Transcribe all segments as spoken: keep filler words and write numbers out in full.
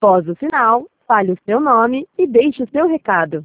Após o sinal, fale o seu nome e deixe o seu recado.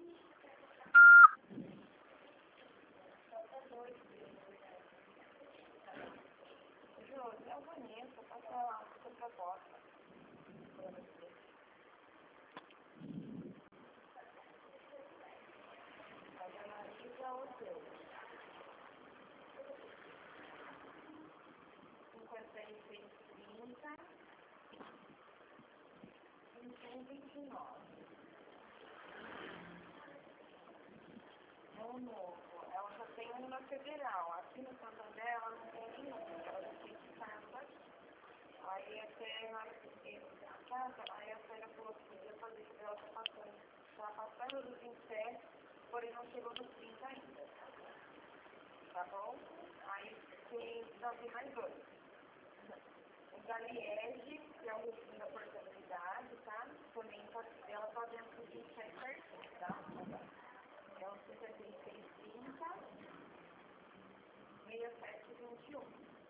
É um novo. Ela só tem um na federal. Aqui no Santander ela não tem nenhum. Ela já tem casa. Aí até na hora que eu a casa, aí a Félia falou que podia fazer que ela tá passando. Tá passando dos vinte e sete, porém não chegou nos trinta ainda. Tá bom? Aí tem, não, tem mais dois. O da Liege, que é o regime da portabilidade, tá? Também tá, ela tá dentro do vinte e sete certinho, tá? É o sessenta e seis trinta, sessenta e sete vinte e um.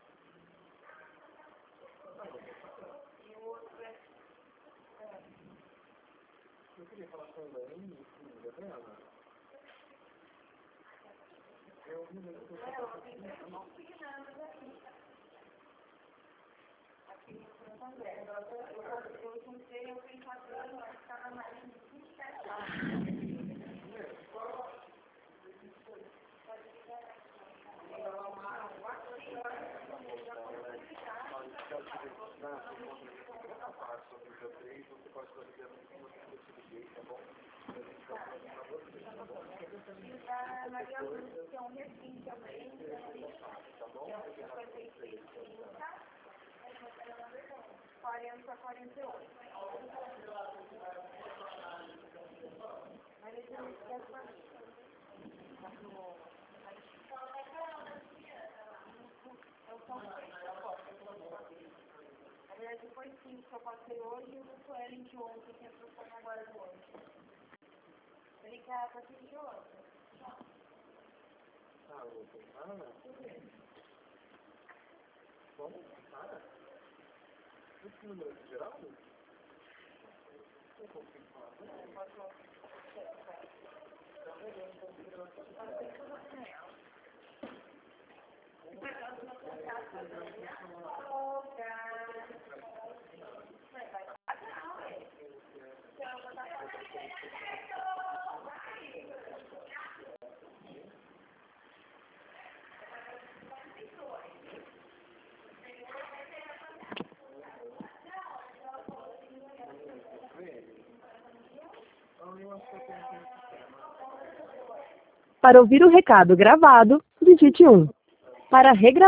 E o outro é... Eu queria falar com a Elaine, filha dela. Eu não lembro que eu não fiz nada daqui. Aqui no Santander. Eu juntei, eu fui fazendo, mas estava na linha de vinte e sete anos. Você pode fazer assim como eu te liguei, tá bom? A gente vai fazer pra você, tá bom? E da Maria Lúcia, que é um refim também, Tá bom? que é o cinquenta e seis trinta, quarenta quarenta e oito. Mas ele não esquece pra mim. Eu só não sei se eu posso. Na verdade, foi cinco que eu passei hoje e o do Suelen de ontem, que entrou para agora de hoje. Obrigada, tudo de hoje. Ah, o outro cara? Como? Cara? Esse número é geral? Eu consigo falar? Não, pode falar. Para ouvir o recado gravado, digite um. Para regravar